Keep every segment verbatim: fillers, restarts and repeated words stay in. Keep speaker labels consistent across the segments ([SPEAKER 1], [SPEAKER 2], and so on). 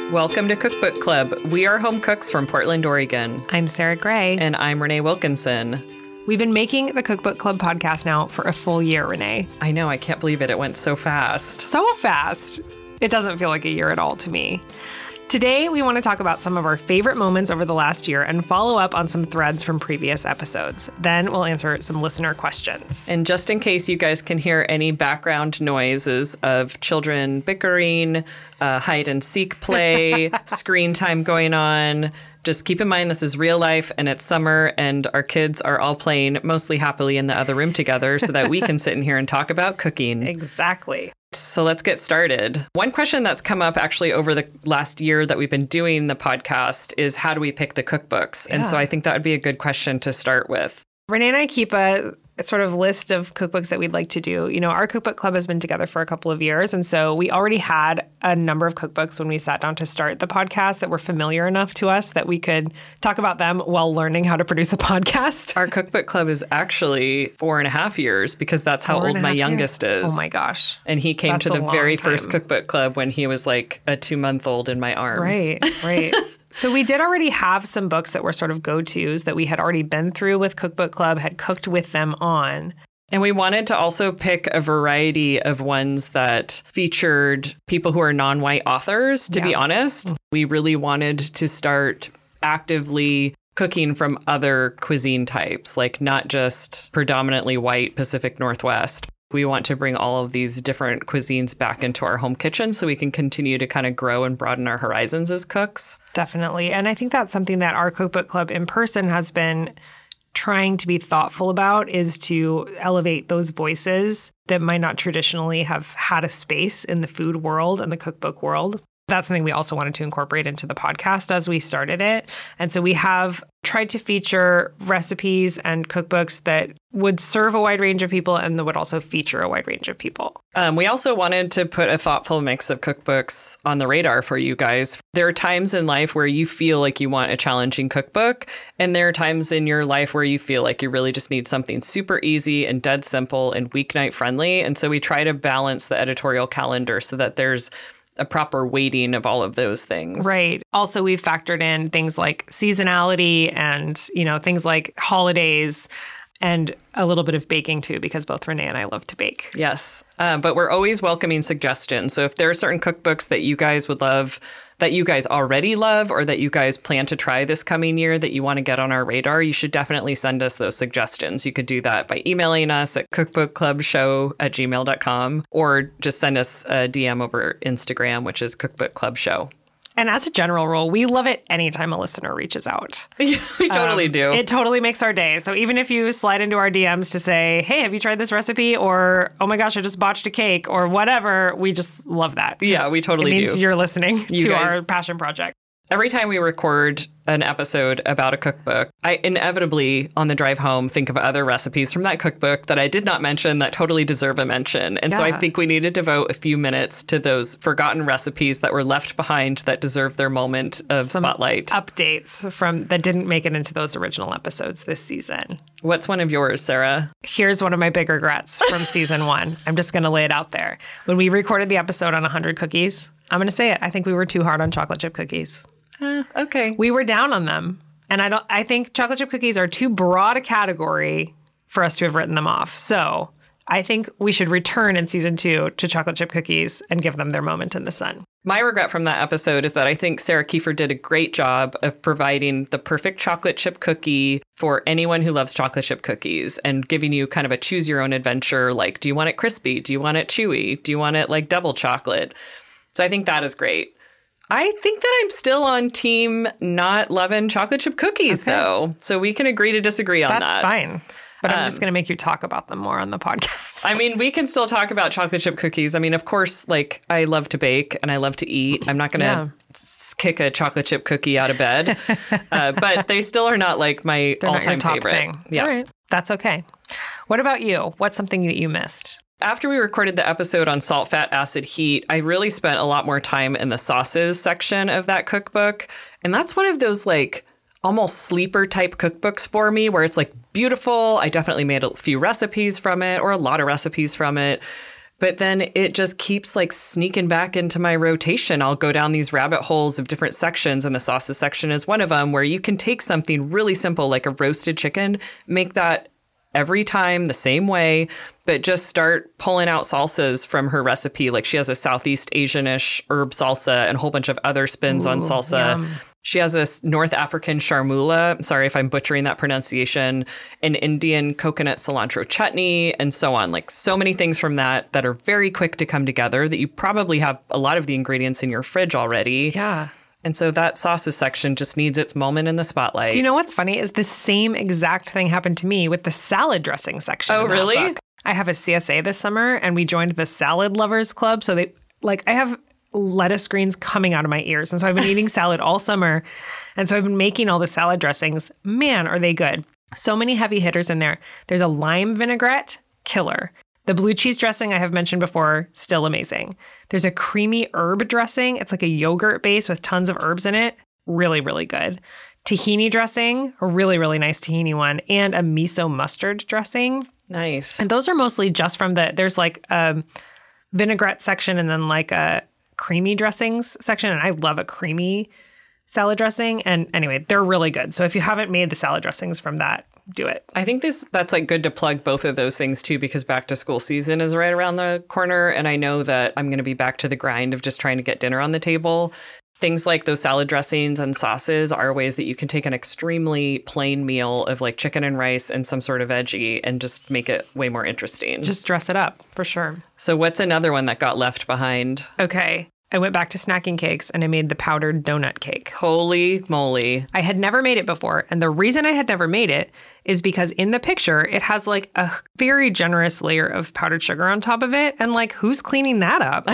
[SPEAKER 1] Welcome to Cookbook Club. We are home cooks from Portland, Oregon.
[SPEAKER 2] I'm Sarah Gray.
[SPEAKER 1] And I'm Renee Wilkinson.
[SPEAKER 2] We've been making the Cookbook Club podcast now for a full year, Renee.
[SPEAKER 1] I know. I can't believe it. It went so fast.
[SPEAKER 2] So fast. It doesn't feel like a year at all to me. Today, we want to talk about some of our favorite moments over the last year and follow up on some threads from previous episodes. Then we'll answer some listener questions.
[SPEAKER 1] And just in case you guys can hear any background noises of children bickering, uh, hide and seek play, screen time going on, just keep in mind this is real life and it's summer and our kids are all playing mostly happily in the other room together so that we can sit in here and talk about cooking.
[SPEAKER 2] Exactly.
[SPEAKER 1] So let's get started. One question that's come up actually over the last year that we've been doing the podcast is how do we pick the cookbooks? Yeah. And so I think that would be a good question to start with.
[SPEAKER 2] Renee and I keep a, a sort of list of cookbooks that we'd like to do. You know, our cookbook club has been together for a couple of years. And so we already had a number of cookbooks when we sat down to start the podcast that were familiar enough to us that we could talk about them while learning how to produce a podcast.
[SPEAKER 1] Our cookbook club is actually four and a half years because that's how old my youngest
[SPEAKER 2] years.
[SPEAKER 1] is.
[SPEAKER 2] Oh my gosh.
[SPEAKER 1] And he came
[SPEAKER 2] that's
[SPEAKER 1] to the very
[SPEAKER 2] time.
[SPEAKER 1] first cookbook club when he was like a two month old in my arms.
[SPEAKER 2] Right, right. So we did already have some books that were sort of go-tos that we had already been through with Cookbook Club, had cooked with them on.
[SPEAKER 1] And we wanted to also pick a variety of ones that featured people who are non-white authors, to yeah. be honest. We really wanted to start actively cooking from other cuisine types, like not just predominantly white Pacific Northwest. We want to bring all of these different cuisines back into our home kitchen so we can continue to kind of grow and broaden our horizons as cooks.
[SPEAKER 2] Definitely. And I think that's something that our Cookbook Club in person has been trying to be thoughtful about, is to elevate those voices that might not traditionally have had a space in the food world and the cookbook world. That's something we also wanted to incorporate into the podcast as we started it. And so we have tried to feature recipes and cookbooks that would serve a wide range of people and that would also feature a wide range of people.
[SPEAKER 1] Um, we also wanted to put a thoughtful mix of cookbooks on the radar for you guys. There are times in life where you feel like you want a challenging cookbook, and there are times in your life where you feel like you really just need something super easy and dead simple and weeknight friendly. And so we try to balance the editorial calendar so that there's a proper weighting of all of those things.
[SPEAKER 2] Right. Also, we've factored in things like seasonality and, you know, things like holidays and a little bit of baking too, because both Renee and I love to bake.
[SPEAKER 1] Yes. Uh, but we're always welcoming suggestions. So if there are certain cookbooks that you guys would love, that you guys already love, or that you guys plan to try this coming year that you want to get on our radar, you should definitely send us those suggestions. You could do that by emailing us at cookbookclubshow at gmail dot com, or just send us a D M over Instagram, which is Cookbook Club Show.
[SPEAKER 2] And as a general rule, we love it anytime a listener reaches out.
[SPEAKER 1] we totally
[SPEAKER 2] um,
[SPEAKER 1] do.
[SPEAKER 2] It totally makes our day. So even if you slide into our D Ms to say, hey, have you tried this recipe? Or, oh my gosh, I just botched a cake, or whatever, we just love that.
[SPEAKER 1] Yeah, we totally do.
[SPEAKER 2] It means
[SPEAKER 1] do.
[SPEAKER 2] you're listening
[SPEAKER 1] you
[SPEAKER 2] to
[SPEAKER 1] guys-
[SPEAKER 2] our passion project.
[SPEAKER 1] Every time we record an episode about a cookbook, I inevitably, on the drive home, think of other recipes from that cookbook that I did not mention that totally deserve a mention. And yeah. so I think we need to devote a few minutes to those forgotten recipes that were left behind that deserve their moment of
[SPEAKER 2] Some
[SPEAKER 1] spotlight.
[SPEAKER 2] Updates from that didn't make it into those original episodes this season.
[SPEAKER 1] What's one of yours, Sarah?
[SPEAKER 2] Here's one of my big regrets from season one. I'm just going to lay it out there. When we recorded the episode on one hundred cookies, I'm going to say it. I think we were too hard on chocolate chip cookies.
[SPEAKER 1] Uh, okay.
[SPEAKER 2] We were down on them. And I don't I think chocolate chip cookies are too broad a category for us to have written them off. So I think we should return in season two to chocolate chip cookies and give them their moment in the sun.
[SPEAKER 1] My regret from that episode is that I think Sarah Kiefer did a great job of providing the perfect chocolate chip cookie for anyone who loves chocolate chip cookies and giving you kind of a choose your own adventure. Like, do you want it crispy? Do you want it chewy? Do you want it like double chocolate? So I think that is great. I think that I'm still on team not loving chocolate chip cookies, okay. though. So we can agree to disagree on
[SPEAKER 2] That's
[SPEAKER 1] that.
[SPEAKER 2] That's fine. But I'm
[SPEAKER 1] um,
[SPEAKER 2] just going to make you talk about them more on the podcast.
[SPEAKER 1] I mean, we can still talk about chocolate chip cookies. I mean, of course, like, I love to bake and I love to eat. I'm not going to
[SPEAKER 2] yeah.
[SPEAKER 1] s- kick a chocolate chip cookie out of bed. uh, but they still are not like my
[SPEAKER 2] They're
[SPEAKER 1] all-time
[SPEAKER 2] not your top
[SPEAKER 1] favorite.
[SPEAKER 2] Thing.
[SPEAKER 1] Yeah.
[SPEAKER 2] All right. That's okay. What about you? What's something that you missed?
[SPEAKER 1] After we recorded the episode on salt, fat, acid, heat, I really spent a lot more time in the sauces section of that cookbook. And that's one of those like almost sleeper type cookbooks for me where it's like beautiful. I definitely made a few recipes from it or a lot of recipes from it. But then it just keeps like sneaking back into my rotation. I'll go down these rabbit holes of different sections, and the sauces section is one of them, where you can take something really simple like a roasted chicken, make that every time the same way, but just start pulling out salsas from her recipe. Like she has a Southeast Asian-ish herb salsa and a whole bunch of other spins Ooh, on salsa. Yum. She has a North African charmoula, sorry if I'm butchering that pronunciation, an Indian coconut cilantro chutney, and so on. Like so many things from that that are very quick to come together that you probably have a lot of the ingredients in your fridge already.
[SPEAKER 2] Yeah.
[SPEAKER 1] And so that sauces section just needs its moment in the spotlight.
[SPEAKER 2] Do you know what's funny is the same exact thing happened to me with the salad dressing section.
[SPEAKER 1] Oh,
[SPEAKER 2] in that
[SPEAKER 1] really?
[SPEAKER 2] book. I have a C S A this summer, and we joined the Salad Lovers Club. So they like I have lettuce greens coming out of my ears. And so I've been eating salad all summer. And so I've been making all the salad dressings. Man, are they good. So many heavy hitters in there. There's a lime vinaigrette, killer. The blue cheese dressing I have mentioned before, still amazing. There's a creamy herb dressing. It's like a yogurt base with tons of herbs in it. Really, really good. Tahini dressing, a really, really nice tahini one. And a miso mustard dressing.
[SPEAKER 1] Nice.
[SPEAKER 2] And those are mostly just from the, there's like a vinaigrette section and then like a creamy dressings section. And I love a creamy salad dressing. And anyway, they're really good. So if you haven't made the salad dressings from that, do it.
[SPEAKER 1] I think this that's like good to plug both of those things too, because back to school season is right around the corner. And I know that I'm going to be back to the grind of just trying to get dinner on the table. Things like those salad dressings and sauces are ways that you can take an extremely plain meal of like chicken and rice and some sort of veggie and just make it way more interesting.
[SPEAKER 2] Just dress it up, for sure.
[SPEAKER 1] So what's another one that got left behind?
[SPEAKER 2] Okay. I went back to snacking cakes and I made the powdered donut cake.
[SPEAKER 1] Holy moly.
[SPEAKER 2] I had never made it before. And the reason I had never made it is because in the picture, it has like a very generous layer of powdered sugar on top of it. And like, who's cleaning that up?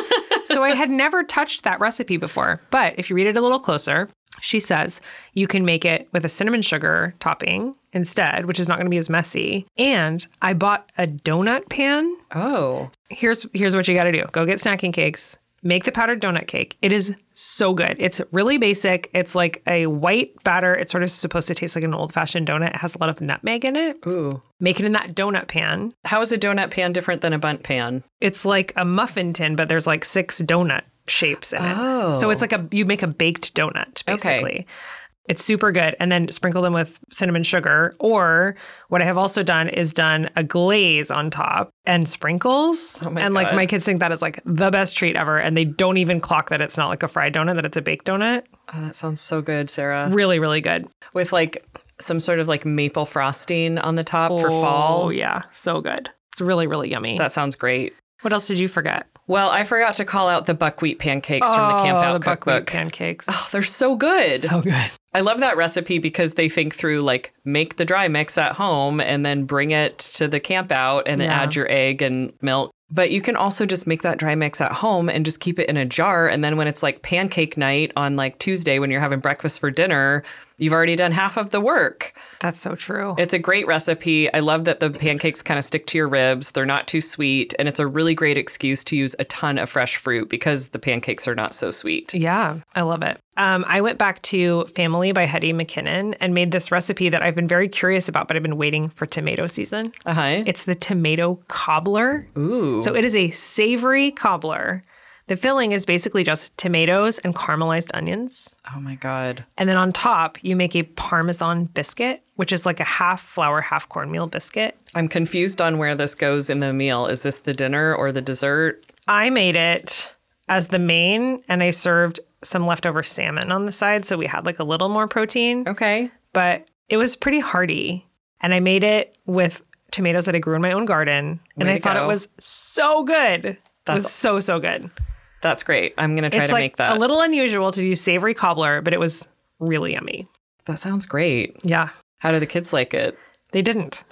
[SPEAKER 2] So I had never touched that recipe before. But if you read it a little closer, she says you can make it with a cinnamon sugar topping instead, which is not going to be as messy. And I bought a donut pan.
[SPEAKER 1] Oh.
[SPEAKER 2] Here's here's what you got to do. Go get snacking cakes. Make the powdered donut cake. It is so good. It's really basic. It's like a white batter. It's sort of supposed to taste like an old-fashioned donut. It has a lot of nutmeg in it.
[SPEAKER 1] Ooh.
[SPEAKER 2] Make it in that donut pan.
[SPEAKER 1] How is a donut pan different than a bundt pan?
[SPEAKER 2] It's like a muffin tin, but there's like six donut shapes in it.
[SPEAKER 1] Oh.
[SPEAKER 2] So it's like a, you make a baked donut, basically.
[SPEAKER 1] Okay.
[SPEAKER 2] It's super good. And then sprinkle them with cinnamon sugar. Or what I have also done is done a glaze on top and sprinkles.
[SPEAKER 1] Oh my
[SPEAKER 2] and like
[SPEAKER 1] God.
[SPEAKER 2] my kids think that is like the best treat ever. And they don't even clock that it's not like a fried donut, that it's a baked donut.
[SPEAKER 1] Oh, that sounds so good, Sarah.
[SPEAKER 2] Really, really good.
[SPEAKER 1] With like some sort of like maple frosting on the top
[SPEAKER 2] oh,
[SPEAKER 1] for fall.
[SPEAKER 2] Oh, yeah. So good. It's really, really yummy.
[SPEAKER 1] That sounds great.
[SPEAKER 2] What else did you forget?
[SPEAKER 1] Well, I forgot to call out the buckwheat pancakes
[SPEAKER 2] oh,
[SPEAKER 1] from the Camp Out
[SPEAKER 2] the
[SPEAKER 1] cookbook.
[SPEAKER 2] buckwheat pancakes.
[SPEAKER 1] Oh, they're so good.
[SPEAKER 2] So good.
[SPEAKER 1] I love that recipe because they think through like make the dry mix at home and then bring it to the Camp Out and then
[SPEAKER 2] Yeah.
[SPEAKER 1] add your egg and milk. But you can also just make that dry mix at home and just keep it in a jar. And then when it's like pancake night on like Tuesday when you're having breakfast for dinner, you've already done half of the work.
[SPEAKER 2] That's so true.
[SPEAKER 1] It's a great recipe. I love that the pancakes kind of stick to your ribs. They're not too sweet. And it's a really great excuse to use a ton of fresh fruit because the pancakes are not so sweet.
[SPEAKER 2] Yeah, I love it. Um, I went back to Family by Hetty McKinnon and made this recipe that I've been very curious about, but I've been waiting for tomato season.
[SPEAKER 1] Uh-huh.
[SPEAKER 2] It's the tomato cobbler.
[SPEAKER 1] Ooh.
[SPEAKER 2] So it is a savory cobbler. The filling is basically just tomatoes and caramelized onions.
[SPEAKER 1] Oh my God.
[SPEAKER 2] And then on top, you make a Parmesan biscuit, which is like a half flour, half cornmeal biscuit.
[SPEAKER 1] I'm confused on where this goes in the meal. Is this the dinner or the dessert?
[SPEAKER 2] I made it as the main, and I served some leftover salmon on the side, so we had like a little more protein.
[SPEAKER 1] Okay.
[SPEAKER 2] But it was pretty hearty. And I made it with tomatoes that I grew in my own garden. And
[SPEAKER 1] Way
[SPEAKER 2] I
[SPEAKER 1] to
[SPEAKER 2] thought
[SPEAKER 1] go.
[SPEAKER 2] it was so good. It
[SPEAKER 1] That's-
[SPEAKER 2] was so, so good.
[SPEAKER 1] That's great. I'm going to try
[SPEAKER 2] It's
[SPEAKER 1] to
[SPEAKER 2] like
[SPEAKER 1] make that.
[SPEAKER 2] a little unusual to do savory cobbler, but it was really yummy.
[SPEAKER 1] That sounds great.
[SPEAKER 2] Yeah,
[SPEAKER 1] How do the kids like it?
[SPEAKER 2] they didn't.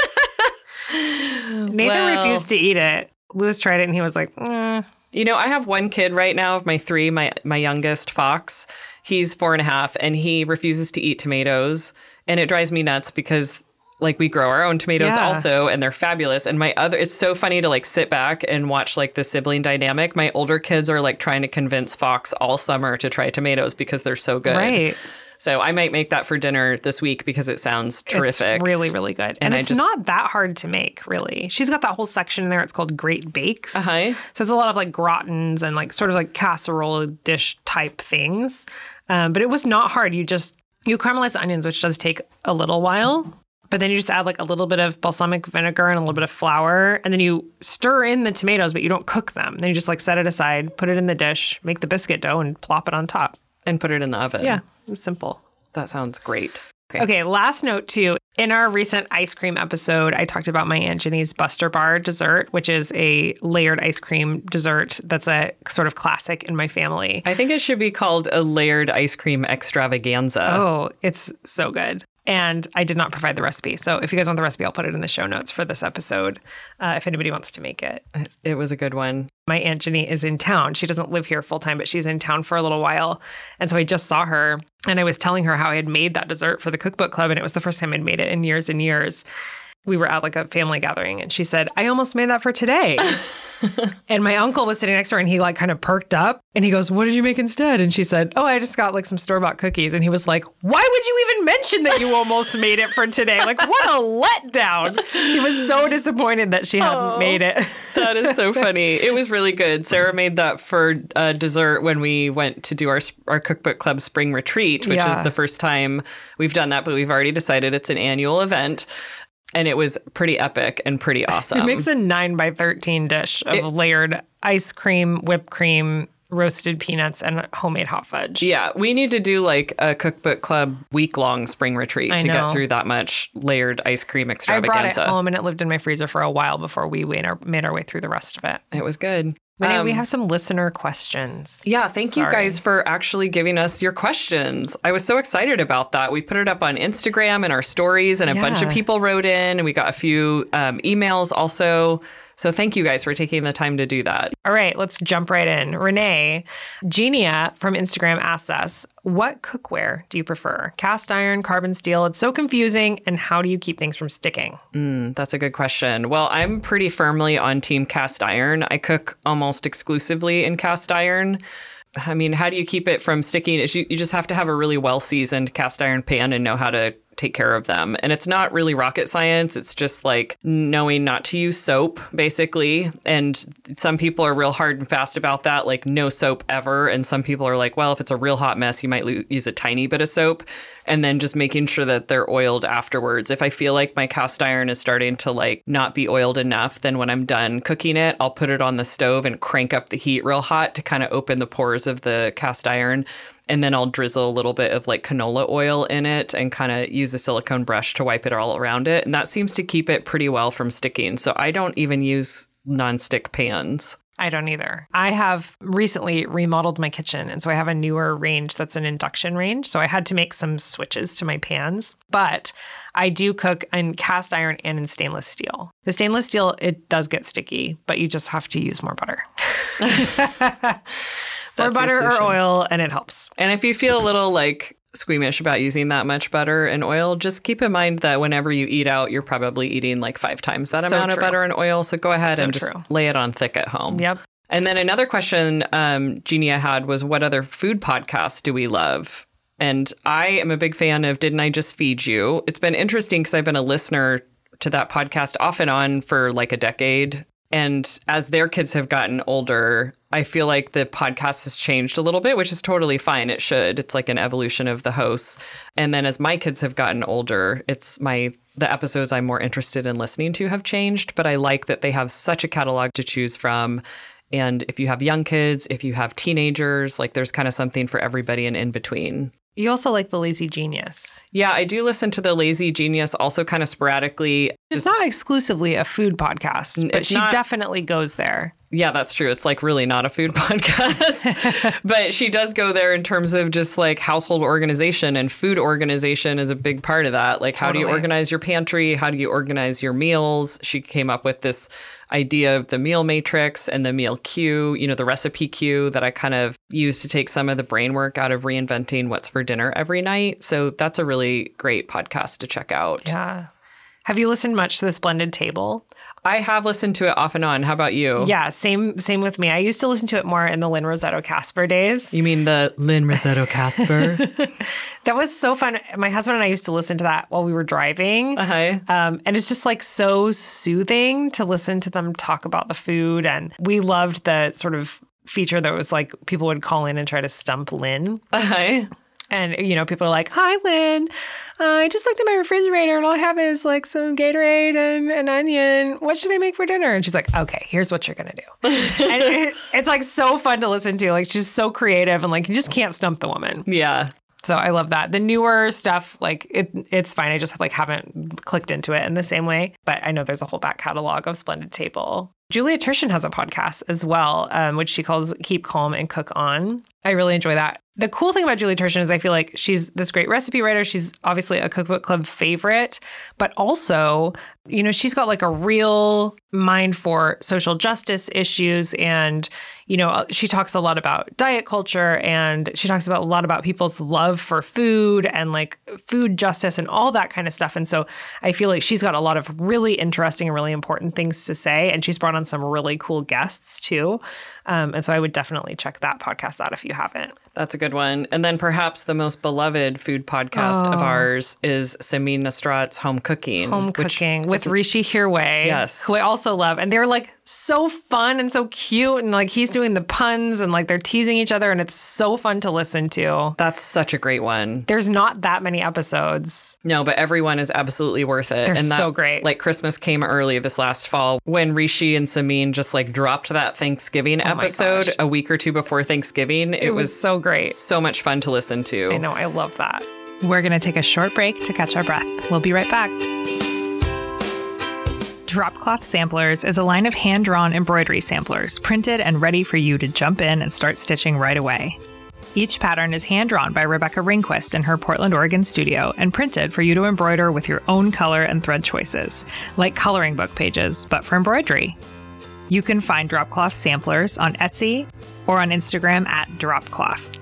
[SPEAKER 2] Nathan
[SPEAKER 1] Well-
[SPEAKER 2] refused to eat it. Louis tried it and he was like, mm.
[SPEAKER 1] You know, I have one kid right now of my three, my, my youngest, Fox. He's four and a half and he refuses to eat tomatoes. And it drives me nuts because like we grow our own tomatoes
[SPEAKER 2] Yeah.
[SPEAKER 1] also and they're fabulous. And my other, it's so funny to like sit back and watch like the sibling dynamic. My older kids are like trying to convince Fox all summer to try tomatoes because they're so good.
[SPEAKER 2] Right.
[SPEAKER 1] So I might make that for dinner this week because it sounds terrific.
[SPEAKER 2] It's really, really good. And,
[SPEAKER 1] And I
[SPEAKER 2] it's
[SPEAKER 1] just-
[SPEAKER 2] not that hard to make, really. She's got that whole section in there. It's called Great Bakes.
[SPEAKER 1] Uh-huh.
[SPEAKER 2] So it's a lot of like gratins and like sort of like casserole dish type things. Um, but it was not hard. You just, you caramelize the onions, which does take a little while. But then you just add like a little bit of balsamic vinegar and a little bit of flour. And then you stir in the tomatoes, but you don't cook them. Then you just like set it aside, put it in the dish, make the biscuit dough and plop it on top.
[SPEAKER 1] And put it in the oven.
[SPEAKER 2] Yeah, it's simple.
[SPEAKER 1] That sounds great. Okay.
[SPEAKER 2] Okay, last note too. In our recent ice cream episode, I talked about my Aunt Jenny's Buster Bar dessert, which is a layered ice cream dessert that's a sort of classic in my family.
[SPEAKER 1] I think it should be called a layered ice cream extravaganza.
[SPEAKER 2] Oh, it's so good. And I did not provide the recipe. So if you guys want the recipe, I'll put it in the show notes for this episode uh, if anybody wants to make it.
[SPEAKER 1] It was a good one.
[SPEAKER 2] My Aunt Jenny is in town. She doesn't live here full time, but she's in town for a little while. And so I just saw her and I was telling her how I had made that dessert for the cookbook club. And it was the first time I'd made it in years and years. We were at like a family gathering and she said, I almost made that for today. And my uncle was sitting next to her and he like kind of perked up and he goes, what did you make instead? And she said, oh, I just got like some store-bought cookies. And he was like, why would you even mention that you almost made it for today? Like, what a letdown. He was so disappointed that she hadn't
[SPEAKER 1] Oh,
[SPEAKER 2] made it.
[SPEAKER 1] That is so funny. It was really good. Sarah made that for uh, dessert when we went to do our our cookbook club spring retreat, which
[SPEAKER 2] Yeah.
[SPEAKER 1] is the first time we've done that, but we've already decided it's an annual event. And it was pretty epic and pretty awesome.
[SPEAKER 2] It makes a nine by thirteen dish of
[SPEAKER 1] It-
[SPEAKER 2] layered ice cream, whipped cream, roasted peanuts, and homemade hot fudge.
[SPEAKER 1] Yeah, we need to do like a cookbook club week-long spring retreat
[SPEAKER 2] I
[SPEAKER 1] to
[SPEAKER 2] know.
[SPEAKER 1] get through that much layered ice cream
[SPEAKER 2] I brought it
[SPEAKER 1] extravaganza.
[SPEAKER 2] home and it lived in my freezer for a while before we made our, made our way through the rest of it.
[SPEAKER 1] It was good.
[SPEAKER 2] Renee,
[SPEAKER 1] Um,
[SPEAKER 2] we have some listener questions.
[SPEAKER 1] Yeah, thank you
[SPEAKER 2] Sorry.
[SPEAKER 1] guys for actually giving us your questions. I was so excited about that. We put it up on Instagram and our stories, and a bunch of
[SPEAKER 2] Yeah.
[SPEAKER 1] people wrote in, and we got a few um, emails also. So thank you guys for taking the time to do that.
[SPEAKER 2] All right, let's jump right in. Renee, Genia from Instagram asks us, what cookware do you prefer? Cast iron, carbon steel? It's so confusing. And how do you keep things from sticking?
[SPEAKER 1] Mm, that's a good question. Well, I'm pretty firmly on team cast iron. I cook almost exclusively in cast iron. I mean, how do you keep it from sticking? Is you, you just have to have a really well-seasoned cast iron pan and know how to take care of them. And it's not really rocket science. It's just like knowing not to use soap, basically. And some people are real hard and fast about that, like no soap ever. And some people are like, well, if it's a real hot mess, you might lo- use a tiny bit of soap. And then just making sure that they're oiled afterwards. If I feel like my cast iron is starting to like not be oiled enough, then when I'm done cooking it, I'll put it on the stove and crank up the heat real hot to kind of open the pores of the cast iron. And then I'll drizzle a little bit of like canola oil in it and kind of use a silicone brush to wipe it all around it. And that seems to keep it pretty well from sticking. So I don't even use nonstick pans.
[SPEAKER 2] I don't either. I have recently remodeled my kitchen, and so I have a newer range that's an induction range. So I had to make some switches to my pans, but I do cook in cast iron and in stainless steel. The stainless steel, it does get sticky, but you just have to use more butter. More
[SPEAKER 1] That's your
[SPEAKER 2] butter or
[SPEAKER 1] solution.
[SPEAKER 2] oil, and it helps.
[SPEAKER 1] And if you feel a little like squeamish about using that much butter and oil, just keep in mind that whenever you eat out, you're probably eating like five times that
[SPEAKER 2] So
[SPEAKER 1] amount
[SPEAKER 2] true.
[SPEAKER 1] of butter and oil. So go ahead
[SPEAKER 2] So
[SPEAKER 1] and just
[SPEAKER 2] true.
[SPEAKER 1] lay it on thick at home.
[SPEAKER 2] Yep.
[SPEAKER 1] And then another question um, Genia had was, what other food podcasts do we love? And I am a big fan of Didn't I Just Feed You? It's been interesting because I've been a listener to that podcast off and on for like a decade. And as their kids have gotten older, I feel like the podcast has changed a little bit, which is totally fine. It should. It's like an evolution of the hosts. And then as my kids have gotten older, it's my the episodes I'm more interested in listening to have changed. But I like that they have such a catalog to choose from. And if you have young kids, if you have teenagers, like there's kind of something for everybody and in between.
[SPEAKER 2] You also like The Lazy Genius.
[SPEAKER 1] Yeah, I do listen to The Lazy Genius also kind of sporadically.
[SPEAKER 2] It's not exclusively a food podcast, but
[SPEAKER 1] It's
[SPEAKER 2] she
[SPEAKER 1] not-
[SPEAKER 2] definitely goes there.
[SPEAKER 1] Yeah, that's true. It's like really not a food podcast, but she does go there in terms of just like household organization, and food organization is a big part of that. Like, how do you
[SPEAKER 2] Totally.
[SPEAKER 1] organize your pantry? How do you organize your meals? She came up with this idea of the meal matrix and the meal queue, you know, the recipe queue that I kind of use to take some of the brain work out of reinventing what's for dinner every night. So that's a really great podcast to check out.
[SPEAKER 2] Yeah. Have you listened much to The Splendid Table?
[SPEAKER 1] I have listened to it off and on. How about you?
[SPEAKER 2] Yeah, same same with me. I used to listen to it more in the Lynn Rossetto Kasper days.
[SPEAKER 1] You mean the Lynn Rossetto Kasper?
[SPEAKER 2] That was so fun. My husband and I used to listen to that while we were driving.
[SPEAKER 1] Uh-huh.
[SPEAKER 2] Um, and it's just like so soothing to listen to them talk about the food. And we loved the sort of feature that was like people would call in and try to stump Lynn.
[SPEAKER 1] Uh-huh.
[SPEAKER 2] And, you know, people are like, hi, Lynn. Uh, I just looked at my refrigerator and all I have is like some Gatorade and an onion. What should I make for dinner? And she's like, okay, here's what you're going to do. And it, it's like so fun to listen to. Like she's so creative and like you just can't stump the woman.
[SPEAKER 1] Yeah.
[SPEAKER 2] So I love that. The newer stuff, like it, it's fine. I just like haven't clicked into it in the same way. But I know there's a whole back catalog of Splendid Table. Julia Turshen has a podcast as well, um, which she calls Keep Calm and Cook On. I really enjoy that. The cool thing about Julia Turshen is I feel like she's this great recipe writer. She's obviously a Cookbook Club favorite, but also, you know, she's got like a real mind for social justice issues. And, you know, she talks a lot about diet culture and she talks about a lot about people's love for food and like food justice and all that kind of stuff. And so I feel like she's got a lot of really interesting and really important things to say. And she's brought on some really cool guests too. Um, and so I would definitely check that podcast out if you haven't.
[SPEAKER 1] That's a good one. And then perhaps the most beloved food podcast oh. of ours is Samin Nosrat's Home Cooking.
[SPEAKER 2] Home Cooking with Rishi Hirway.
[SPEAKER 1] Yes.
[SPEAKER 2] Who I also love. And they're like so fun and so cute. And like he's doing the puns and like they're teasing each other. And it's so fun to listen to.
[SPEAKER 1] That's such a great one.
[SPEAKER 2] There's not that many episodes.
[SPEAKER 1] No, but everyone is absolutely worth it.
[SPEAKER 2] They're
[SPEAKER 1] and that,
[SPEAKER 2] so great.
[SPEAKER 1] Like Christmas came early this last fall when Rishi and Samin just like dropped that Thanksgiving
[SPEAKER 2] oh
[SPEAKER 1] episode a week or two before Thanksgiving. It,
[SPEAKER 2] it
[SPEAKER 1] was,
[SPEAKER 2] was so great.
[SPEAKER 1] So much fun to listen to.
[SPEAKER 2] I know. I love that.
[SPEAKER 3] We're going to take a short break to catch our breath. We'll be right back. Dropcloth Samplers is a line of hand-drawn embroidery samplers, printed and ready for you to jump in and start stitching right away. Each pattern is hand-drawn by Rebecca Ringquist in her Portland, Oregon studio and printed for you to embroider with your own color and thread choices, like coloring book pages, but for embroidery. You can find Dropcloth Samplers on Etsy or on Instagram at Dropcloth.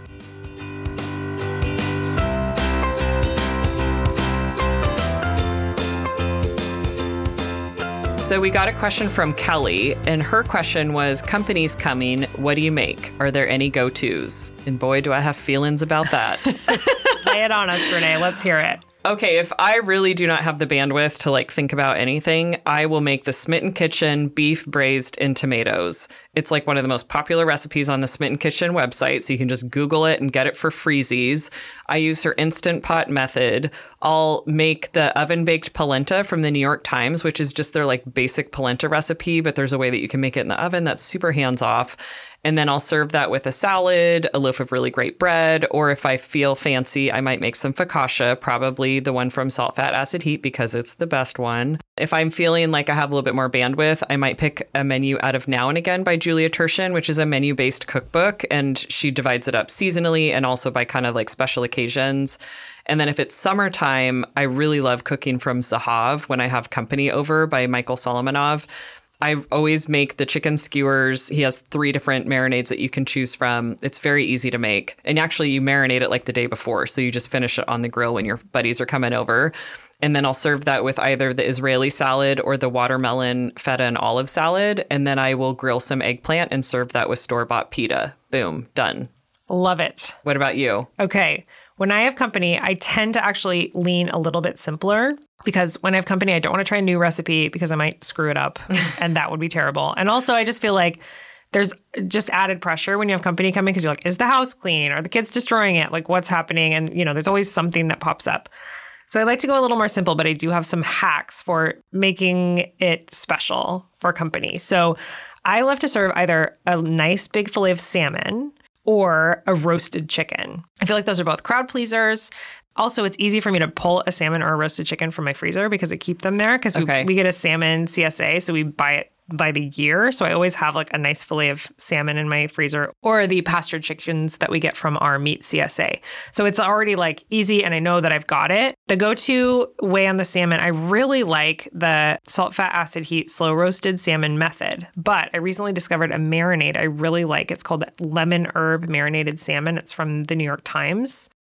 [SPEAKER 1] So we got a question from Kelly, and her question was, company's coming, what do you make? Are there any go-tos? And boy, do I have feelings about that.
[SPEAKER 2] Lay it on us, Renee. Let's hear it.
[SPEAKER 1] Okay, if I really do not have the bandwidth to like think about anything, I will make the Smitten Kitchen beef braised in tomatoes. It's like one of the most popular recipes on the Smitten Kitchen website, so you can just Google it and get it for freezies. I use her Instant Pot method. I'll make the oven-baked polenta from the New York Times, which is just their like basic polenta recipe, but there's a way that you can make it in the oven that's super hands-off. And then I'll serve that with a salad, a loaf of really great bread, or if I feel fancy, I might make some focaccia, probably the one from Salt, Fat, Acid, Heat, because it's the best one. If I'm feeling like I have a little bit more bandwidth, I might pick a menu out of Now and Again by Julia Turshen, which is a menu-based cookbook, and she divides it up seasonally and also by kind of like special occasions. And then if it's summertime, I really love cooking from Zahav when I have company over by Michael Solomonov. I always make the chicken skewers. He has three different marinades that you can choose from. It's very easy to make. And actually, you marinate it like the day before. So you just finish it on the grill when your buddies are coming over. And then I'll serve that with either the Israeli salad or the watermelon, feta, and olive salad. And then I will grill some eggplant and serve that with store-bought pita. Boom, done.
[SPEAKER 2] Love it.
[SPEAKER 1] What about you?
[SPEAKER 2] Okay. When I have company, I tend to actually lean a little bit simpler because when I have company, I don't want to try a new recipe because I might screw it up and that would be terrible. And also, I just feel like there's just added pressure when you have company coming because you're like, is the house clean? Are the kids destroying it? Like, what's happening? And, you know, there's always something that pops up. So I like to go a little more simple, but I do have some hacks for making it special for company. So I love to serve either a nice big fillet of salmon or a roasted chicken. I feel like those are both crowd pleasers. Also, it's easy for me to pull a salmon or a roasted chicken from my freezer because I keep them there because we,
[SPEAKER 1] okay.
[SPEAKER 2] we get a salmon C S A, so we buy it by the year. So I always have like a nice fillet of salmon in my freezer or the pastured chickens that we get from our meat C S A. So it's already like easy and I know that I've got it. The go-to way on the salmon, I really like the Salt, Fat, Acid, Heat slow roasted salmon method. But I recently discovered a marinade I really like. It's called lemon herb marinated salmon. It's from the New York Times.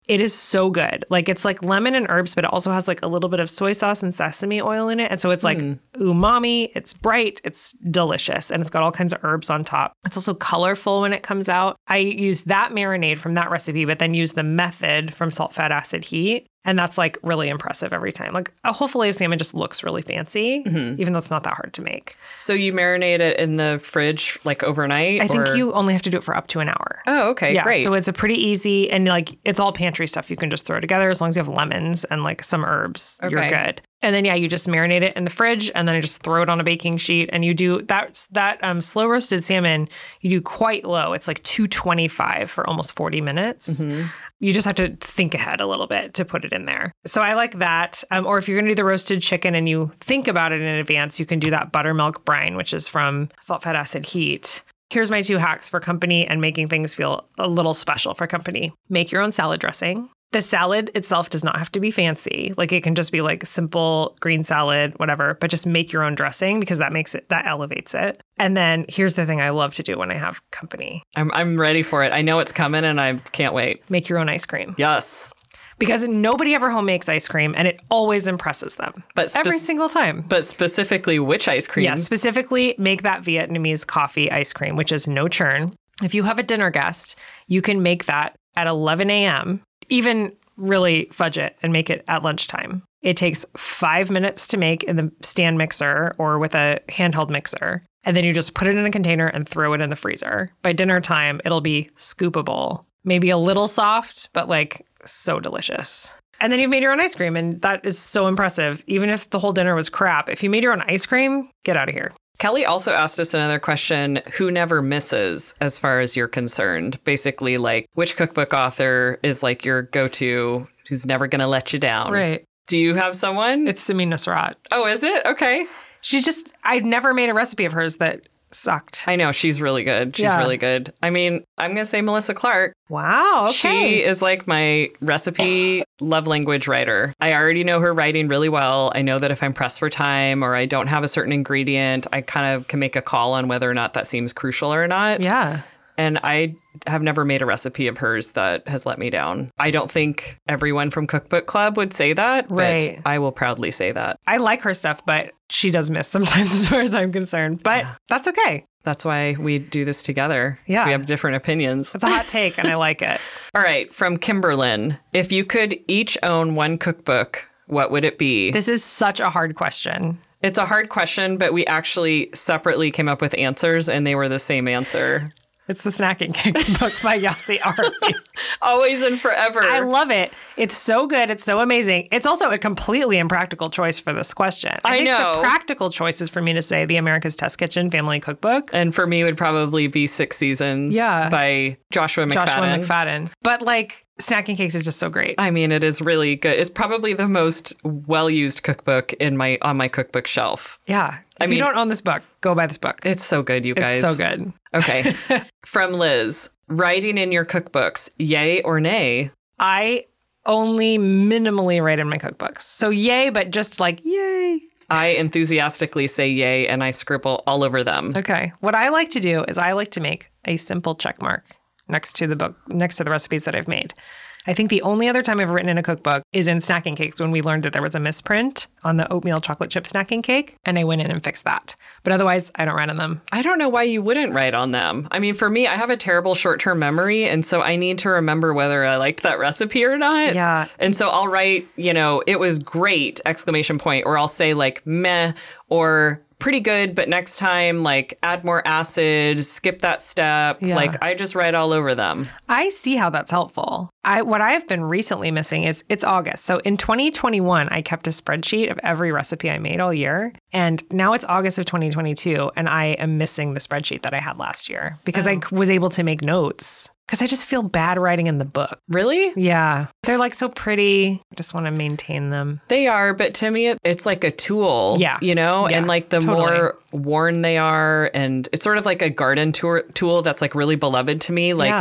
[SPEAKER 2] It is so good. Like it's like lemon and herbs, but it also has like a little bit of soy sauce and sesame oil in it. And so it's like mm. umami. It's bright. It's delicious. And it's got all kinds of herbs on top. It's also colorful when it comes out. I use that marinade from that recipe, but then use the method from Salt, Fat, Acid, Heat. And that's like really impressive every time. Like a whole filet of salmon just looks really fancy, mm-hmm. even though it's not that hard to make.
[SPEAKER 1] So you marinate it in the fridge like overnight?
[SPEAKER 2] I
[SPEAKER 1] or?
[SPEAKER 2] think you only have to do it for up to an hour.
[SPEAKER 1] Oh, okay,
[SPEAKER 2] yeah,
[SPEAKER 1] great.
[SPEAKER 2] So it's a pretty easy, and like it's all pantry stuff you can just throw together as long as you have lemons and like some herbs, okay. You're good. And then, yeah, you just marinate it in the fridge and then I just throw it on a baking sheet and you do that, that um, slow roasted salmon, you do quite low. It's like two twenty-five for almost forty minutes. Mm-hmm. You just have to think ahead a little bit to put it in there. So I like that. Um, or if you're going to do the roasted chicken and you think about it in advance, you can do that buttermilk brine, which is from Salt, Fat, Acid, Heat. Here's my two hacks for company and making things feel a little special for company. Make your own salad dressing. The salad itself does not have to be fancy. Like it can just be like simple green salad, whatever, but just make your own dressing because that makes it, that elevates it. And then here's the thing I love to do when I have company.
[SPEAKER 1] I'm I'm ready for it. I know it's coming and I can't wait.
[SPEAKER 2] Make your own ice cream.
[SPEAKER 1] Yes.
[SPEAKER 2] Because nobody ever home makes ice cream and it always impresses them. But spe- every single time.
[SPEAKER 1] But specifically which ice cream?
[SPEAKER 2] Yeah, specifically make that Vietnamese coffee ice cream, which is no churn. If you have a dinner guest, you can make that at eleven a.m. Even really fudge it and make it at lunchtime. It takes five minutes to make in the stand mixer or with a handheld mixer. And then you just put it in a container and throw it in the freezer. By dinner time, it'll be scoopable. Maybe a little soft, but like so delicious. And then you've made your own ice cream. And that is so impressive. Even if the whole dinner was crap, if you made your own ice cream, get out of here.
[SPEAKER 1] Kelly also asked us another question, who never misses as far as you're concerned? Basically, like, which cookbook author is like your go-to who's never going to let you down?
[SPEAKER 2] Right.
[SPEAKER 1] Do you have someone?
[SPEAKER 2] It's Samin Nosrat.
[SPEAKER 1] Oh, is it? Okay.
[SPEAKER 2] She's just, I'd never made a recipe of hers that sucked.
[SPEAKER 1] I know. She's really good. She's yeah. really good. I mean, I'm going to say Melissa Clark.
[SPEAKER 2] Wow. Okay.
[SPEAKER 1] She is like my recipe love language writer. I already know her writing really well. I know that if I'm pressed for time or I don't have a certain ingredient, I kind of can make a call on whether or not that seems crucial or not.
[SPEAKER 2] Yeah.
[SPEAKER 1] And I have never made a recipe of hers that has let me down. I don't think everyone from Cookbook Club would say that,
[SPEAKER 2] right.
[SPEAKER 1] but I will proudly say that.
[SPEAKER 2] I like her stuff, but she does miss sometimes as far as I'm concerned. But yeah. That's okay.
[SPEAKER 1] That's why we do this together.
[SPEAKER 2] Yeah.
[SPEAKER 1] We have different opinions.
[SPEAKER 2] It's a hot take and I like it.
[SPEAKER 1] All right. From Kimberlyn, if you could each own one cookbook, what would it be?
[SPEAKER 2] This is such a hard question.
[SPEAKER 1] It's a hard question, but we actually separately came up with answers and they were the same answer.
[SPEAKER 2] It's the Snacking Cakes book by Yassi Arafi.
[SPEAKER 1] Always and forever.
[SPEAKER 2] I love it. It's so good. It's so amazing. It's also a completely impractical choice for this question. I,
[SPEAKER 1] I
[SPEAKER 2] think
[SPEAKER 1] know.
[SPEAKER 2] The practical choice is for me to say the America's Test Kitchen Family Cookbook.
[SPEAKER 1] And for me, it would probably be Six Seasons
[SPEAKER 2] yeah.
[SPEAKER 1] by Joshua McFadden.
[SPEAKER 2] Joshua McFadden. But like, Snacking Cakes is just so great.
[SPEAKER 1] I mean, it is really good. It's probably the most well-used cookbook in my on my cookbook shelf.
[SPEAKER 2] Yeah. If
[SPEAKER 1] I mean,
[SPEAKER 2] you don't own this book, go buy this book.
[SPEAKER 1] It's so good, you guys.
[SPEAKER 2] It's so good.
[SPEAKER 1] Okay. From Liz, writing in your cookbooks, yay or nay?
[SPEAKER 2] I only minimally write in my cookbooks. So yay, but just like yay.
[SPEAKER 1] I enthusiastically say yay and I scribble all over them.
[SPEAKER 2] Okay. What I like to do is I like to make a simple check mark next to the book, next to the recipes that I've made. I think the only other time I've written in a cookbook is in Snacking Cakes when we learned that there was a misprint on the oatmeal chocolate chip snacking cake, and I went in and fixed that. But otherwise, I don't write on them.
[SPEAKER 1] I don't know why you wouldn't write on them. I mean, for me, I have a terrible short-term memory, and so I need to remember whether I liked that recipe or not.
[SPEAKER 2] Yeah.
[SPEAKER 1] And so I'll write, you know, it was great, exclamation point, or I'll say like meh, or pretty good, but next time, like, add more acid, skip that step. Yeah. Like, I just write all over them.
[SPEAKER 2] I see how that's helpful. I what I have been recently missing is it's August. So in twenty twenty-one, I kept a spreadsheet of every recipe I made all year. And now it's August of twenty twenty-two, and I am missing the spreadsheet that I had last year because oh. I was able to make notes. Because I just feel bad writing in the book.
[SPEAKER 1] Really?
[SPEAKER 2] Yeah. They're like so pretty. I just want to maintain them.
[SPEAKER 1] They are, but to me, it's like a tool.
[SPEAKER 2] Yeah.
[SPEAKER 1] You know?
[SPEAKER 2] Yeah,
[SPEAKER 1] and like the
[SPEAKER 2] totally.
[SPEAKER 1] more worn they are, and it's sort of like a garden tour, tool that's like really beloved to me. Like,
[SPEAKER 2] yeah.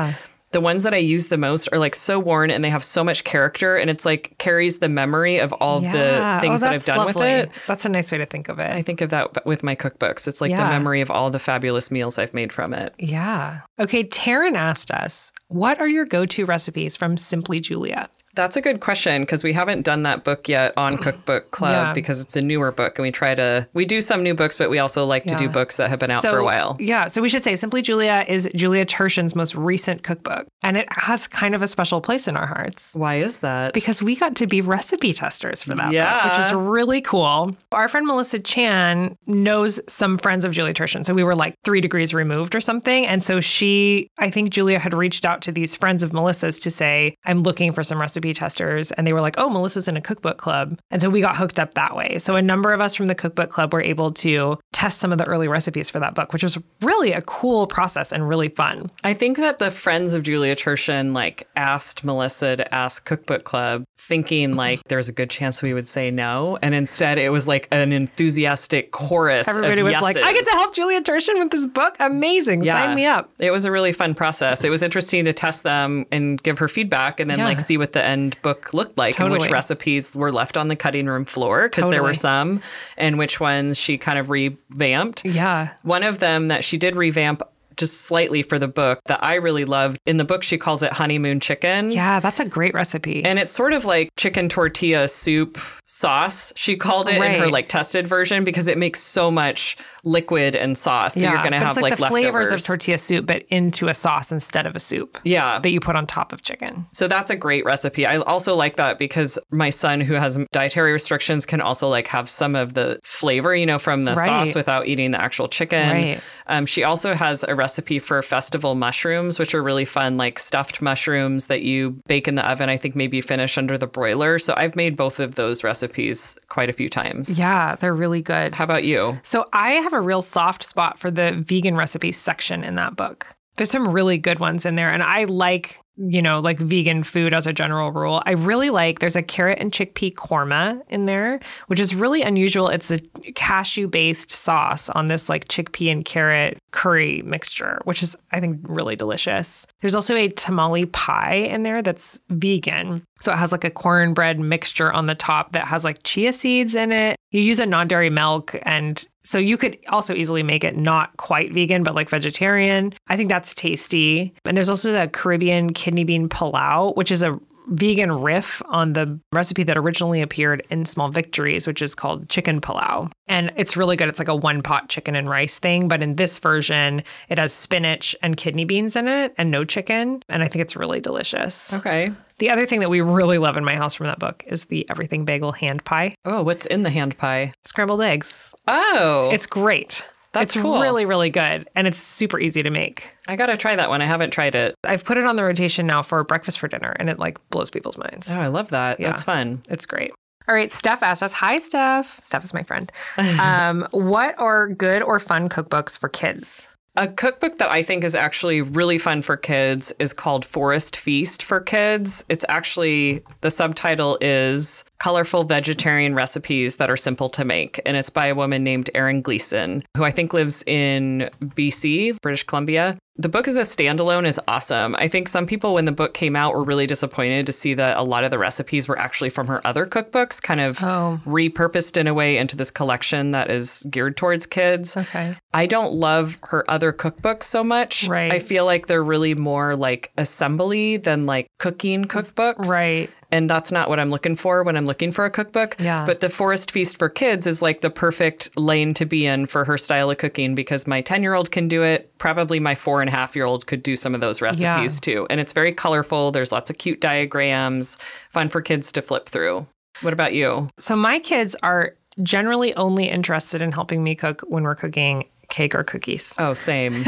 [SPEAKER 1] The ones that I use the most are like so worn and they have so much character, and it's like carries the memory of all
[SPEAKER 2] Yeah.
[SPEAKER 1] the things
[SPEAKER 2] oh,
[SPEAKER 1] that I've done
[SPEAKER 2] lovely.
[SPEAKER 1] with it.
[SPEAKER 2] That's a nice way to think of it.
[SPEAKER 1] I think of that with my cookbooks. It's like
[SPEAKER 2] Yeah.
[SPEAKER 1] the memory of all the fabulous meals I've made from it.
[SPEAKER 2] Yeah. Okay, Taryn asked us, what are your go-to recipes from Simply Julia?
[SPEAKER 1] That's a good question because we haven't done that book yet on Cookbook Club
[SPEAKER 2] Yeah.
[SPEAKER 1] because it's a newer book and we try to, we do some new books, but we also like to do
[SPEAKER 2] Yeah.
[SPEAKER 1] books that have been out
[SPEAKER 2] So,
[SPEAKER 1] for a while.
[SPEAKER 2] Yeah. So we should say Simply Julia is Julia Turshen's most recent cookbook. And it has kind of a special place in our hearts
[SPEAKER 1] Why is that?
[SPEAKER 2] because we got to be recipe testers for that
[SPEAKER 1] Yeah.
[SPEAKER 2] book, which is really cool. Our friend Melissa Chan knows some friends of Julia Turshen. So we were like three degrees removed or something. And so she, I think Julia had reached out to these friends of Melissa's to say, I'm looking for some recipe testers. And they were like, oh, Melissa's in a cookbook club. And so we got hooked up that way. So a number of us from the cookbook club were able to test some of the early recipes for that book, which was really a cool process and really fun.
[SPEAKER 1] I think that the friends of Julia Turshen like asked Melissa to ask Cookbook Club thinking like there's a good chance we would say no. And instead it was like an enthusiastic chorus.
[SPEAKER 2] Everybody
[SPEAKER 1] of
[SPEAKER 2] was
[SPEAKER 1] yeses.
[SPEAKER 2] like, I get to help Julia Turshen with this book. Amazing.
[SPEAKER 1] Yeah.
[SPEAKER 2] Sign me up.
[SPEAKER 1] It was a really fun process. It was interesting to test them and give her feedback and then
[SPEAKER 2] Yeah.
[SPEAKER 1] like see what the end book looked like and
[SPEAKER 2] Totally.
[SPEAKER 1] which recipes were left on the cutting room floor because there were
[SPEAKER 2] Totally.
[SPEAKER 1] some and which ones she kind of revamped.
[SPEAKER 2] Yeah.
[SPEAKER 1] One of them that she did revamp just slightly for the book that I really loved. In the book, she calls it honeymoon chicken.
[SPEAKER 2] Yeah, that's a great recipe.
[SPEAKER 1] And it's sort of like chicken tortilla soup sauce. She called it in her
[SPEAKER 2] Right.
[SPEAKER 1] like tested version because it makes so much liquid and sauce. So
[SPEAKER 2] yeah,
[SPEAKER 1] you're going to
[SPEAKER 2] but
[SPEAKER 1] have
[SPEAKER 2] it's like,
[SPEAKER 1] like
[SPEAKER 2] the flavors of
[SPEAKER 1] leftovers.
[SPEAKER 2] tortilla soup, but into a sauce instead of a soup
[SPEAKER 1] Yeah.
[SPEAKER 2] that you put on top of chicken.
[SPEAKER 1] So that's a great recipe. I also like that because my son who has dietary restrictions can also like have some of the flavor, you know, from the
[SPEAKER 2] Right.
[SPEAKER 1] sauce without eating the actual chicken.
[SPEAKER 2] Right.
[SPEAKER 1] Um, she also has a recipe for festival mushrooms, which are really fun, like stuffed mushrooms that you bake in the oven. I think maybe finish under the broiler. So I've made both of those recipes quite a few times.
[SPEAKER 2] Yeah, they're really good.
[SPEAKER 1] How about you?
[SPEAKER 2] So I have a real soft spot for the vegan recipes section in that book. There's some really good ones in there. And I like, you know, like vegan food as a general rule. I really like, there's a carrot and chickpea korma in there, which is really unusual. It's a cashew-based sauce on this like chickpea and carrot curry mixture, which is, I think, really delicious. There's also a tamale pie in there that's vegan. So it has like a cornbread mixture on the top that has like chia seeds in it. You use a non-dairy milk, and so you could also easily make it not quite vegan, but like vegetarian. I think that's tasty. And there's also the Caribbean kidney bean pilau, which is a vegan riff on the recipe that originally appeared in Small Victories, which is called chicken pilau. And it's really good. It's like a one pot chicken and rice thing. But in this version, it has spinach and kidney beans in it and no chicken. And I think it's really delicious.
[SPEAKER 1] Okay.
[SPEAKER 2] The other thing that we really love in my house from that book is the Everything Bagel hand pie.
[SPEAKER 1] Oh, what's in the hand pie?
[SPEAKER 2] Scrambled eggs.
[SPEAKER 1] Oh,
[SPEAKER 2] It's great.
[SPEAKER 1] That's
[SPEAKER 2] it's
[SPEAKER 1] cool.
[SPEAKER 2] really, really good. And it's super easy to make.
[SPEAKER 1] I got to try that one. I haven't tried it.
[SPEAKER 2] I've put it on the rotation now for breakfast for dinner, and it like blows people's minds.
[SPEAKER 1] Oh, I love that.
[SPEAKER 2] Yeah.
[SPEAKER 1] That's fun.
[SPEAKER 2] It's great. All right, Steph asked us, hi, Steph. Steph is my friend. Um, what are good or fun cookbooks for kids?
[SPEAKER 1] A cookbook that I think is actually really fun for kids is called Forest Feast for Kids. It's actually, the subtitle is Colorful Vegetarian Recipes That Are Simple to Make. And it's by a woman named Erin Gleason, who I think lives in B C, British Columbia. The book as a standalone is awesome. I think some people, when the book came out, were really disappointed to see that a lot of the recipes were actually from her other cookbooks, kind of
[SPEAKER 2] Oh.
[SPEAKER 1] repurposed in a way into this collection that is geared towards kids.
[SPEAKER 2] Okay.
[SPEAKER 1] I don't love her other cookbooks so much.
[SPEAKER 2] Right.
[SPEAKER 1] I feel like they're really more like assembly than like cooking cookbooks.
[SPEAKER 2] Right.
[SPEAKER 1] And that's not what I'm looking for when I'm looking for a cookbook.
[SPEAKER 2] Yeah.
[SPEAKER 1] But the Forest Feast for Kids is like the perfect lane to be in for her style of cooking because my ten-year-old can do it. Probably my four and a half year old could do some of those recipes
[SPEAKER 2] Yeah.
[SPEAKER 1] too. And it's very colorful. There's lots of cute diagrams, fun for kids to flip through. What about you?
[SPEAKER 2] So my kids are generally only interested in helping me cook when we're cooking cake or cookies.
[SPEAKER 1] Oh, same.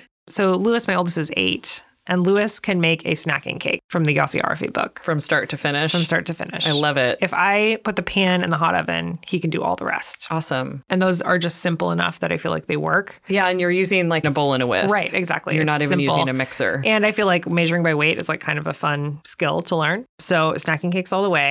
[SPEAKER 2] So Lewis, my oldest, is eight. And Lewis can make a snacking cake from the Yossi Arfi book
[SPEAKER 1] From start to finish.
[SPEAKER 2] from start to finish.
[SPEAKER 1] I love it.
[SPEAKER 2] If I put the pan in the hot oven, he can do all the rest.
[SPEAKER 1] Awesome.
[SPEAKER 2] And those are just simple enough that I feel like they work.
[SPEAKER 1] Yeah, and you're using like a bowl and a whisk.
[SPEAKER 2] Right, exactly.
[SPEAKER 1] You're
[SPEAKER 2] It's
[SPEAKER 1] not even
[SPEAKER 2] simple.
[SPEAKER 1] using a mixer.
[SPEAKER 2] And I feel like measuring by weight is like kind of a fun skill to learn. So snacking cakes all the way.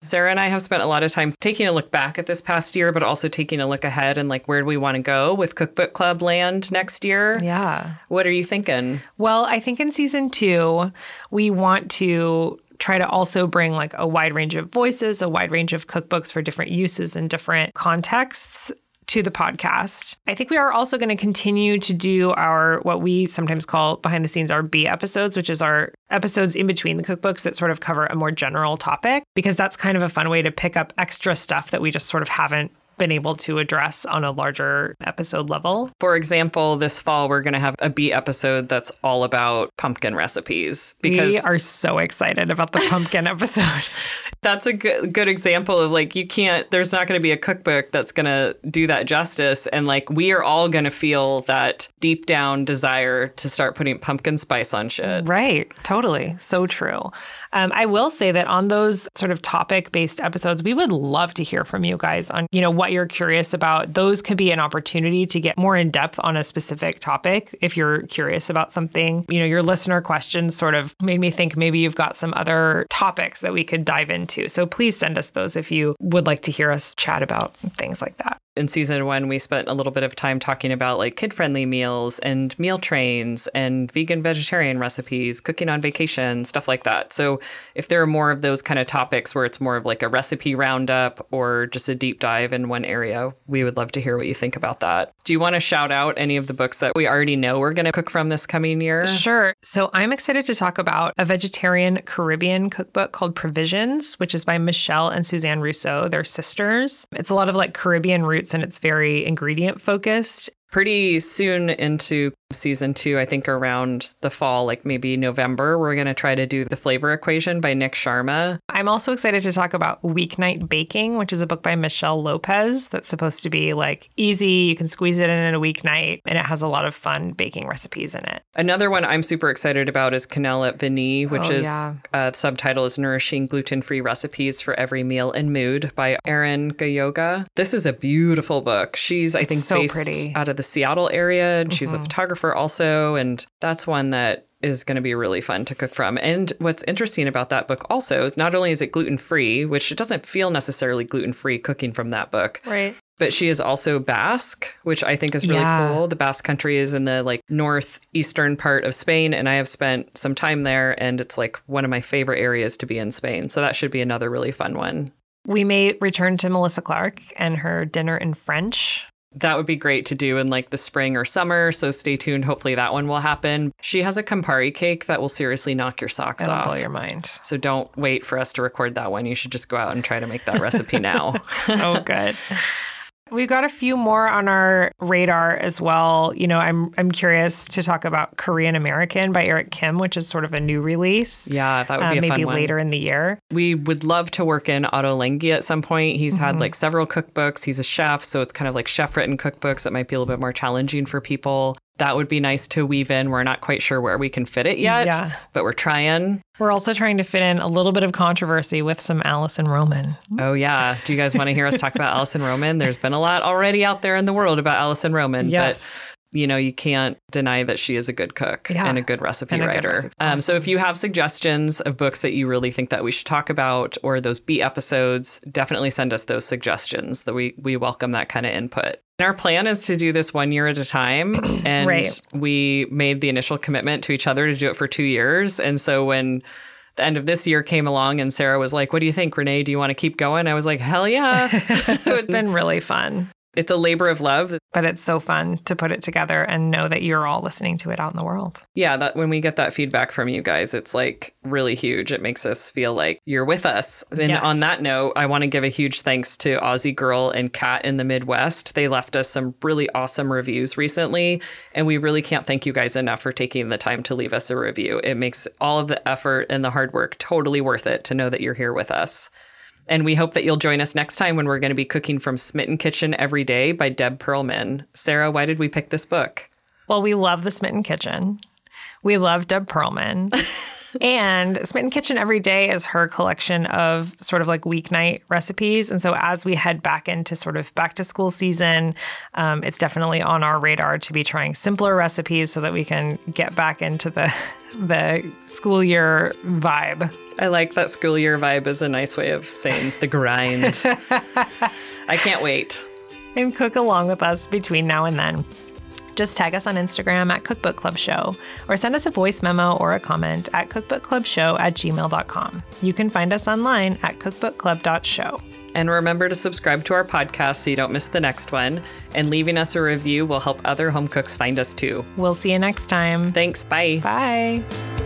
[SPEAKER 1] Sarah and I have spent a lot of time taking a look back at this past year, but also taking a look ahead and like, where do we want to go with Cookbook Club land next year?
[SPEAKER 2] Yeah.
[SPEAKER 1] What are you thinking?
[SPEAKER 2] Well, I think in season two, we want to try to also bring like a wide range of voices, a wide range of cookbooks for different uses and different contexts to the podcast. I think we are also going to continue to do our, what we sometimes call behind the scenes, our B episodes, which is our episodes in between the cookbooks that sort of cover a more general topic, because that's kind of a fun way to pick up extra stuff that we just sort of haven't been able to address on a larger episode level.
[SPEAKER 1] For example, this fall, we're going to have a B episode that's all about pumpkin recipes. Because
[SPEAKER 2] we are so excited about the pumpkin episode.
[SPEAKER 1] That's a good, good example of like, you can't, there's not going to be a cookbook that's going to do that justice. And like, we are all going to feel that deep down desire to start putting pumpkin spice on shit.
[SPEAKER 2] Right. Totally. So true. Um, I will say that on those sort of topic based episodes, we would love to hear from you guys on, you know, what you're curious about. Those could be an opportunity to get more in depth on a specific topic. If you're curious about something, you know, your listener questions sort of made me think maybe you've got some other topics that we could dive into. So please send us those if you would like to hear us chat about things like that.
[SPEAKER 1] In season one, we spent a little bit of time talking about like kid-friendly meals and meal trains and vegan vegetarian recipes, cooking on vacation, stuff like that. So if there are more of those kind of topics where it's more of like a recipe roundup or just a deep dive in one area, we would love to hear what you think about that. Do you want to shout out any of the books that we already know we're going to cook from this coming year?
[SPEAKER 2] Sure. So I'm excited to talk about a vegetarian Caribbean cookbook called Provisions, which is by Michelle and Suzanne Rousseau. They're sisters. It's a lot of like Caribbean roots and it's very ingredient focused.
[SPEAKER 1] Pretty soon into season two, I think around the fall, like maybe November, we're going to try to do The Flavor Equation by Nick Sharma.
[SPEAKER 2] I'm also excited to talk about Weeknight Baking, which is a book by Michelle Lopez that's supposed to be like easy. You can squeeze it in in a weeknight and it has a lot of fun baking recipes in it.
[SPEAKER 1] Another one I'm super excited about is Cannelle at Vanille, which
[SPEAKER 2] oh,
[SPEAKER 1] is
[SPEAKER 2] yeah.
[SPEAKER 1] uh, the subtitle is Nourishing Gluten-Free Recipes for Every Meal and Mood by Erin Gayoga. This is a beautiful book. She's, I think,
[SPEAKER 2] so
[SPEAKER 1] based
[SPEAKER 2] pretty.
[SPEAKER 1] out of the Seattle area, and
[SPEAKER 2] Mm-hmm.
[SPEAKER 1] she's a photographer also, and that's one that is going to be really fun to cook from. And what's interesting about that book also is not only is it gluten-free, which it doesn't feel necessarily gluten-free cooking from that book.
[SPEAKER 2] Right.
[SPEAKER 1] But she is also Basque, which I think is really
[SPEAKER 2] yeah.
[SPEAKER 1] cool. The Basque country is in the like northeastern part of Spain, and I have spent some time there, and it's like one of my favorite areas to be in Spain. So that should be another really fun one.
[SPEAKER 2] We may return to Melissa Clark and her Dinner in French.
[SPEAKER 1] That would be great to do in like the spring or summer. So stay tuned. Hopefully that one will happen. She has a Campari cake that will seriously knock your socks
[SPEAKER 2] It'll
[SPEAKER 1] off.
[SPEAKER 2] blow your mind.
[SPEAKER 1] So don't wait for us to record that one. You should just go out and try to make that recipe now.
[SPEAKER 2] So good. We've got a few more on our radar as well. You know, I'm I'm curious to talk about Korean American by Eric Kim, which is sort of a new release.
[SPEAKER 1] Yeah, that would be
[SPEAKER 2] uh,
[SPEAKER 1] a fun
[SPEAKER 2] maybe
[SPEAKER 1] one.
[SPEAKER 2] later in the year.
[SPEAKER 1] We would love to work in Otto Lengi at some point. He's
[SPEAKER 2] Mm-hmm.
[SPEAKER 1] had like several cookbooks. He's a chef, so it's kind of like chef-written cookbooks that might be a little bit more challenging for people. That would be nice to weave in. We're not quite sure where we can fit it yet,
[SPEAKER 2] Yeah.
[SPEAKER 1] but we're trying.
[SPEAKER 2] We're also trying to fit in a little bit of controversy with some Alison Roman.
[SPEAKER 1] Oh, yeah. Do you guys want to hear us talk about Alison Roman? There's been a lot already out there in the world about Alison Roman.
[SPEAKER 2] Yes.
[SPEAKER 1] But you know, you can't deny that she is a good cook
[SPEAKER 2] Yeah.
[SPEAKER 1] and a good recipe
[SPEAKER 2] And a good
[SPEAKER 1] writer.
[SPEAKER 2] recipe.
[SPEAKER 1] Um, so if you have suggestions of books that you really think that we should talk about or those B episodes, definitely send us those suggestions. That we we welcome that kind of input. And our plan is to do this one year at a time. And
[SPEAKER 2] Right.
[SPEAKER 1] we made the initial commitment to each other to do it for two years. And so when the end of this year came along and Sarah was like, what do you think, Renee? Do you want to keep going? I was like, hell yeah.
[SPEAKER 2] It's been really fun.
[SPEAKER 1] It's a labor of love.
[SPEAKER 2] But it's so fun to put it together and know that you're all listening to it out in the world.
[SPEAKER 1] Yeah, that when we get that feedback from you guys, it's like really huge. It makes us feel like you're with us. And
[SPEAKER 2] Yes.
[SPEAKER 1] on that note, I want to give a huge thanks to Aussie Girl and Kat in the Midwest. They left us some really awesome reviews recently, and we really can't thank you guys enough for taking the time to leave us a review. It makes all of the effort and the hard work totally worth it to know that you're here with us. And we hope that you'll join us next time when we're going to be cooking from Smitten Kitchen Every Day by Deb Perlman. Sarah, why did we pick this book?
[SPEAKER 2] Well, we love The Smitten Kitchen. We love Deb Perlman. And Smitten Kitchen Every Day is her collection of sort of like weeknight recipes. And so as we head back into sort of back to school season, um, it's definitely on our radar to be trying simpler recipes so that we can get back into the the school year vibe.
[SPEAKER 1] I like that school year vibe is a nice way of saying the grind. I can't wait.
[SPEAKER 2] And cook along with us between now and then. Just tag us on Instagram at Cookbook Club Show or send us a voice memo or a comment at cookbookclubshow at gmail dot com. You can find us online at cookbookclub dot show.
[SPEAKER 1] And remember to subscribe to our podcast so you don't miss the next one. And leaving us a review will help other home cooks find us too.
[SPEAKER 2] We'll see you next time.
[SPEAKER 1] Thanks. Bye.
[SPEAKER 2] Bye.